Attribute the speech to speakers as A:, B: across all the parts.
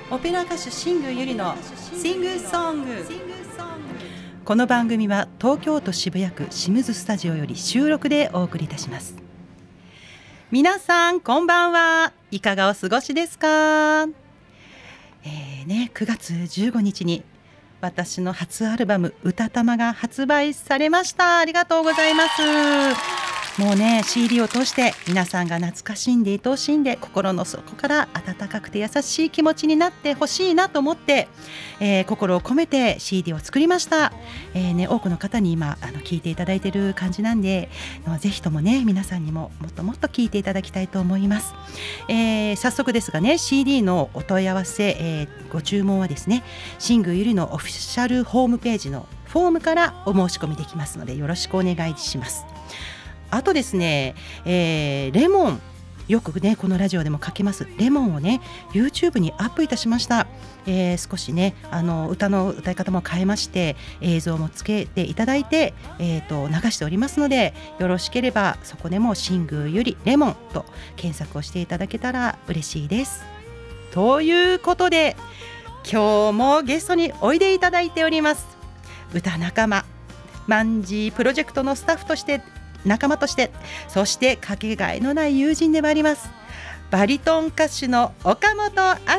A: オペラ歌手新宮ゆりのシングソング。この番組は東京都渋谷区清水スタジオより収録でお送りいたします。皆さんこんばんは。いかがお過ごしですか。9月15日に私の初アルバム歌玉が発売されました。ありがとうございます。もうね CD を通して皆さんが懐かしんで愛おしんで心の底から温かくて優しい気持ちになってほしいなと思って、心を込めて CD を作りました。多くの方に今聞いていただいている感じなんで、ぜひともね皆さんにももっともっと聞いていただきたいと思います。早速ですがね CD のお問い合わせ、ご注文はですね新宮ゆりのオフィシャルホームページのフォームからお申し込みできますのでよろしくお願いします。あとですね、レモンよくねこのラジオでもかけますレモンをね YouTube にアップいたしました。少しね歌の歌い方も変えまして映像もつけていただいて、流しておりますのでよろしければそこでも新宮ゆりレモンと検索をしていただけたら嬉しいです。ということで今日もゲストにおいでいただいております。歌仲間マンジープロジェクトのスタッフとして仲間としてそしてかけがえのない友人でもありますバリトン歌手の岡本敦さん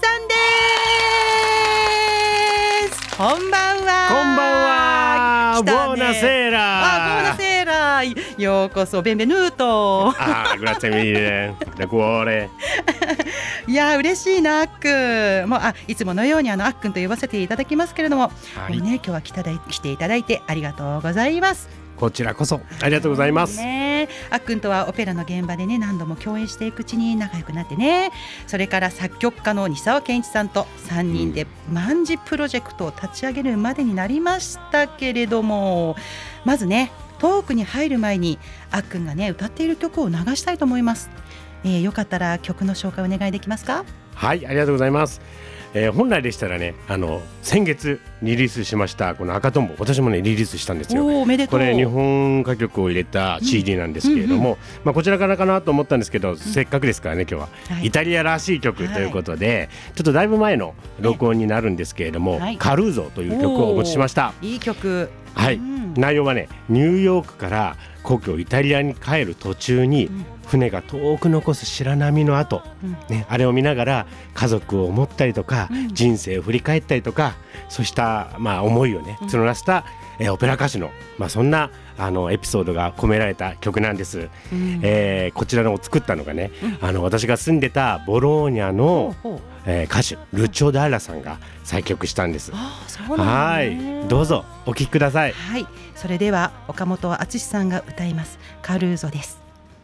A: です。こんばんは。
B: こんばんは。
A: 来たね。
B: ボーナセーラ
A: ボーナセーラようこそベンベヌート。
B: grazie mille da cuore
A: いや嬉しいなあっくんもういつものようにあっくんと呼ばせていただきますけれども、はい、もうね今日は来ていただいてありがとうございます。
B: こちらこそありがとうございます、
A: あっくんとはオペラの現場でね何度も共演していくうちに仲良くなってね、それから作曲家の二沢健一さんと3人でマンジプロジェクトを立ち上げるまでになりましたけれども、まずねトークに入る前にあっくんがね歌っている曲を流したいと思います。よかったら曲の紹介お願いできますか。
B: はい、ありがとうございます。本来でしたらね先月リリースしましたこの赤とんぼ、私もねリリースしたんですよ。
A: おめでとう。
B: これ日本歌曲を入れた CD なんですけれども、こちらからかなと思ったんですけど、せっかくですからね今日は、イタリアらしい曲ということで、ちょっとだいぶ前の録音になるんですけれども、カルーゾという曲をお持ちしました。
A: いい曲。
B: はい、内容はねニューヨークから故郷イタリアに帰る途中に、船が遠く残す白波の跡、あれを見ながら家族を思ったりとか、人生を振り返ったりとか、そうした、思いをね募らせた、オペラ歌手の、そんなエピソードが込められた曲なんです。こちらのを作ったのがね、私が住んでたボローニャの、歌手ルチョ・ダーラさんが作曲したんです。
A: そうなんですね。
B: はい、どうぞお聴きください。
A: はい、それでは岡本敦さんが歌いますカルーゾです。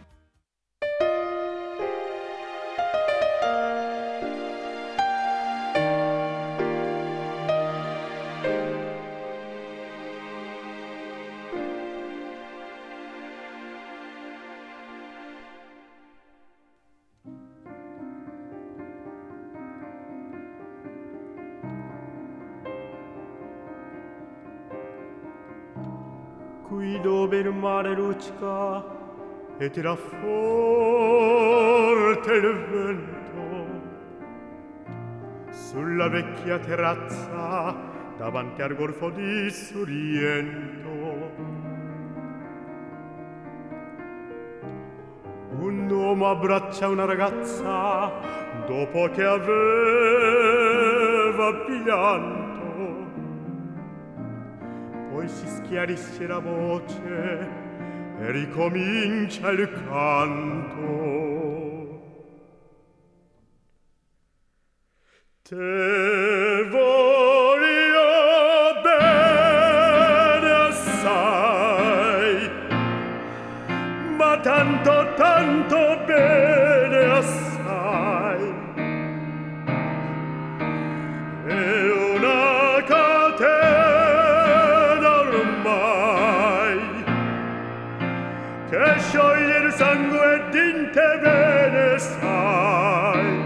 C: Qui dove il mare luccica e tira forte il vento, sulla vecchia terrazza davanti al golfo di Sorrento, un uomo abbraccia una ragazza dopo che aveva pianto. Poi si schiarisce la voce e ricomincia il canto. Te voglio bene assai, ma tanto tanto bene assai. E una catena ormai che scioglie il sangue in te bene sai.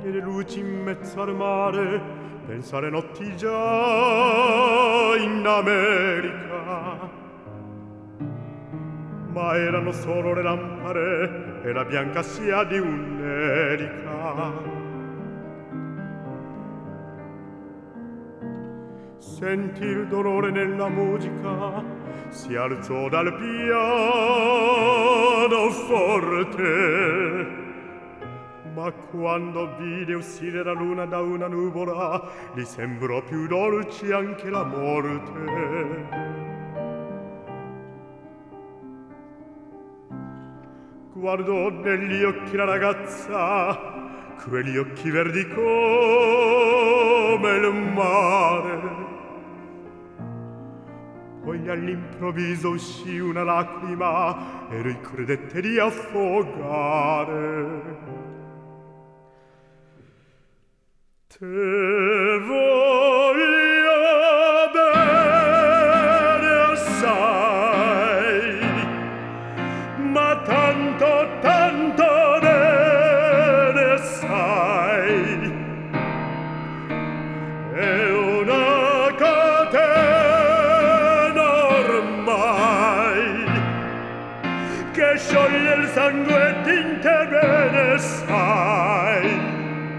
C: e le luci in mezzo al mare, pensare notti già in America. Ma erano solo le lampade e la bianca scia di un'erica. Sentì il dolore nella musica, si alzò dal pianoforte. Ma quando vide uscire la luna da una nuvola, gli sembrò più dolce anche la morte. Guardò negli occhi la ragazza, quegli occhi verdi come il mare. Poi all'improvviso uscì una lacrima e lui credette di affogare. Te voglio bene assai, ma tanto, tanto bene sai, è una catena ormai che scioglie il sangue e tinte bene sai.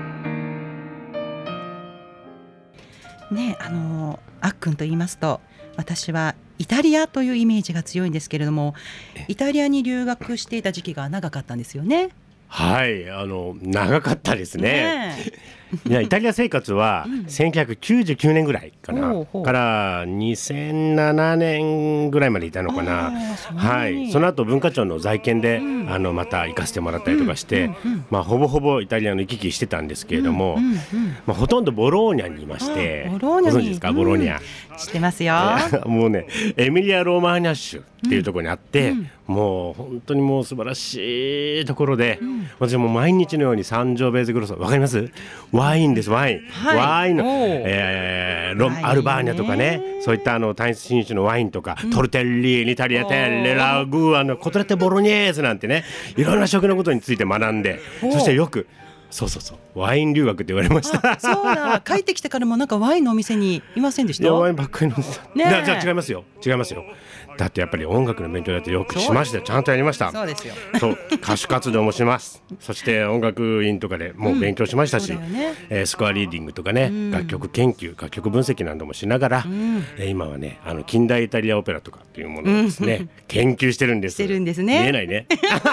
A: ね、あっくんと言いますと、私はイタリアというイメージが強いんですけれども、イタリアに留学していた時期が長かったんですよね。
B: はい、長かったですね。いや、イタリア生活は1999年ぐらいかな、から2007年ぐらいまでいたのかな。はい、その後文化庁の在建で、また行かせてもらったりとかして、ほぼほぼイタリアの行き来してたんですけれども、ほとんどボローニャにいまして、ご存知ですか？ボローニャ、
A: 知ってますよ。
B: もうね、エミリア・ローマーニャ州っていうところにあって、もう本当にもう素晴らしいところで、私も毎日のようにサンジョベーゼグロッソ、わかります？ワインです、ワイン、ワインの、アルバーニャとかね、そういった単一品種のワインとか、トルテッリーニ、タリアテッレ、ラグー、コトレッテボロニェーズなんてね、いろんな食のことについて学んで、そしてよくそうワイン留学って言われました。
A: そうだ、帰ってきてからもなんかワインのお店にいませんでした？
B: いや、ワインばっかり飲んでた。じゃあ違いますよ。だってやっぱり音楽の勉強だってよくしましたよ。ちゃんとやりました。
A: そうですよ。
B: そう、歌手活動もします。そして音楽院とかでもう勉強しましたし、スコアリーディングとかね、楽曲研究、楽曲分析などもしながら、今はね、近代イタリアオペラとかっていうものをですね、研究してるんです。
A: してるんですね。
B: 見えないね。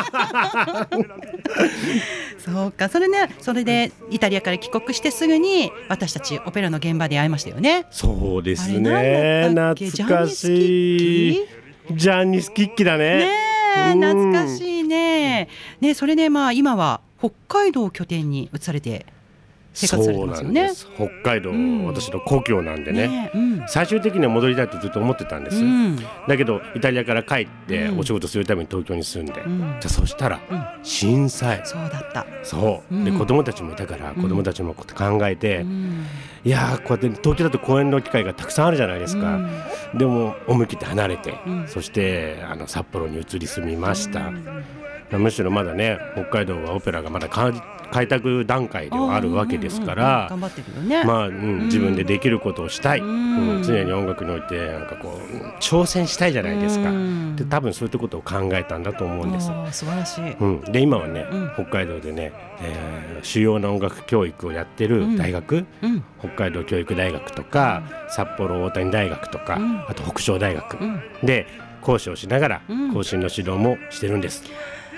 A: そうか、それでイタリアから帰国してすぐに私たちオペラの現場で会いましたよね。
B: そうですね。懐かしい。ジャンニスキッキだね。
A: 懐かしいね。それで今は北海道を拠点に移されて生活されてますよね。
B: そうなんです。北海道、私の故郷なんでね、最終的には戻りたいとずっと思ってたんです、だけどイタリアから帰ってお仕事するために東京に住んで、じゃあそしたら震災、
A: そうだった。
B: そうで、子供たちもいたから、子供たちも考えて、いやこうやって東京だと公演の機会がたくさんあるじゃないですか、でも思い切って離れて、そして札幌に移り住みました、むしろまだね、北海道はオペラがまだ開拓段階ではあるわけですから、
A: 頑張ってるよね。
B: 自分でできることをしたい、常に音楽においてなんかこう挑戦したいじゃないですか、で多分そういったことを考えたんだと思うんです。
A: 素晴らしい。
B: で今はね、北海道でね、主要な音楽教育をやってる大学、北海道教育大学とか、札幌大谷大学とか、あと北昇大学、で講師をしながら後進の指導もしてるんです。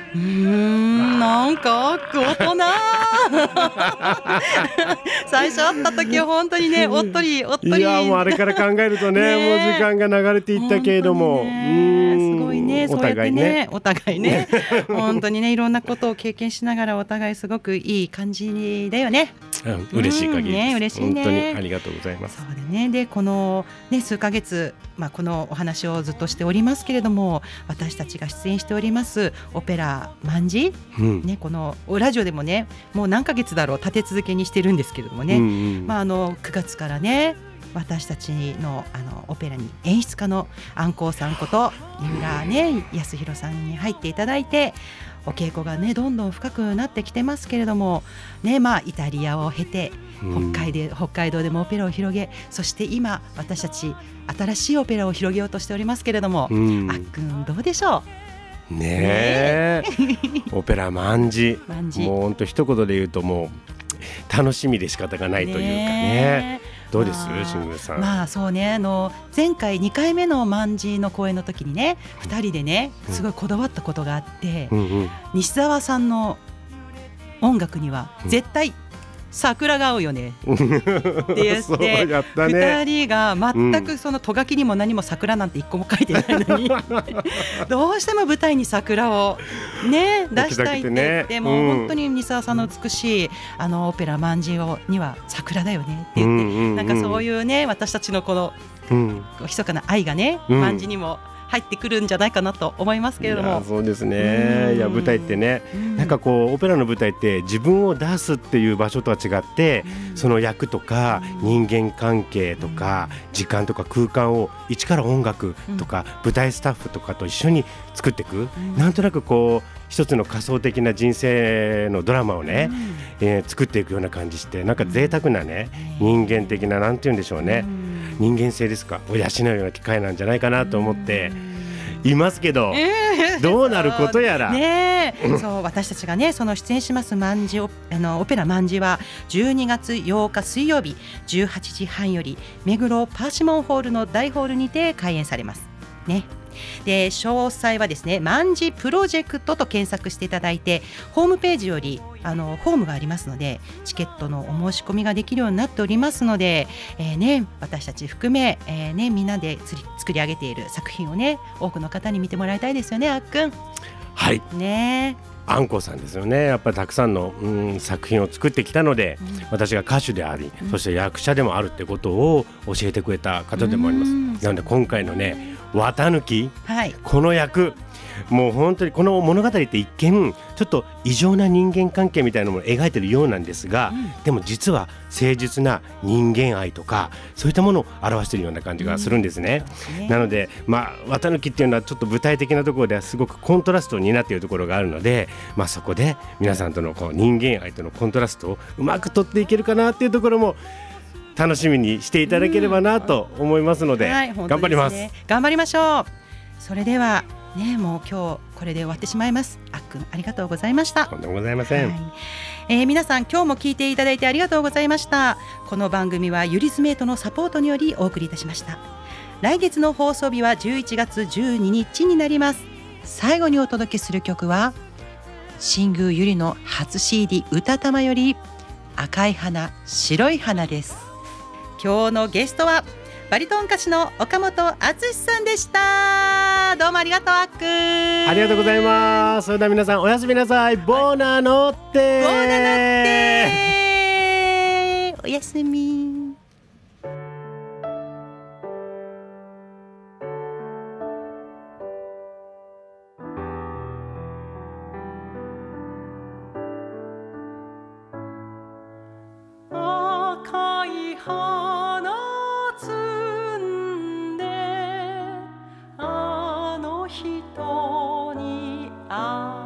A: なんか大人最初会った時は本当にね、おっとり
B: いや、もうあれから考えるとねもう時間が流れていったけれども、
A: すごいね、そうやってね、お互いね本当にね、いろんなことを経験しながらお互いすごくいい感じだよね。
B: 嬉しい限りです。
A: 嬉しいね。
B: 本当にありがとうございます。
A: そうだね。でこのね、数ヶ月、このお話をずっとしておりますけれども、私たちが出演しておりますオペラ卍、このラジオでもね、もう何ヶ月だろう立て続けにしてるんですけれどもね、9月からね、私たちのオペラに演出家の安光さんこと三浦ね康弘さんに入っていただいて、 お稽古がねどんどん深くなってきてますけれどもね、イタリアを経て北海道でもオペラを広げ、そして今私たち新しいオペラを広げようとしておりますけれども、あっくんどうでしょう
B: ねオペラ卍もう本当一言で言うともう楽しみで仕方がないというかね。どうです新宮さん。
A: そうね、前回2回目の卍の公演の時にね2人でねすごいこだわったことがあって、西澤さんの音楽には絶対桜が合うよねって言って2人が全くそのとがきにも何も桜なんて一個も書いてないのにどうしても舞台に桜をね出したいって言って、もう本当に西澤さんの美しいオペラ卍には桜だよねって言って、なんかそういうね私たちのこの密かな愛がね卍にも入ってくるんじゃないかなと思いますけれども。
B: そうですね。いや舞台ってね、なんかこうオペラの舞台って自分を出すっていう場所とは違って、その役とか人間関係とか時間とか空間を一から音楽とか舞台スタッフとかと一緒に作っていく、なんとなくこう一つの仮想的な人生のドラマをね、作っていくような感じして、なんか贅沢なね人間的ななんて言うんでしょうね、人間性ですかを養うような機会なんじゃないかなと思っていますけど、どうなることやら
A: そう私たちがねその出演しますオペラ卍は12月8日水曜日18時半より目黒パーシモンホールの大ホールにて開演されますね。で詳細はですね卍プロジェクトと検索していただいて、ホームページよりホームがありますのでチケットのお申し込みができるようになっておりますので、私たち含め、みんなで作り上げている作品をね多くの方に見てもらいたいですよね。あっくん。
B: はいね、あんこさんですよね。やっぱりたくさんの、作品を作ってきたので、私が歌手であり、そして役者でもあるってことを教えてくれた方でもあります。なので今回のね綿貫、この役もう本当にこの物語って一見ちょっと異常な人間関係みたいなものを描いているようなんですが、でも実は誠実な人間愛とかそういったものを表しているような感じがするんですね。なので綿貫っていうのはちょっと具体的なところではすごくコントラストになっているところがあるので、そこで皆さんとのこう人間愛とのコントラストをうまく取っていけるかなっていうところも楽しみにしていただければなと思いますので、頑張ります。
A: 頑張りましょう。それではね、もう今日これで終わってしまいます。あっくんありがとうございました。
B: とんでもございません。
A: 皆さん今日も聞いていただいてありがとうございました。この番組はユリズメイトのサポートによりお送りいたしました。来月の放送日は11月12日になります。最後にお届けする曲は新宮ゆりの初 CD 歌玉より赤い花白い花です。今日のゲストはバリトン歌手の岡本敦さんでした。どうもありがとう。あっくん
B: ありがとうございます。それでは皆さんおやすみなさい。ボーナノッテ。
A: ボーナノッテ。おやすみ。赤い花摘んであの人に会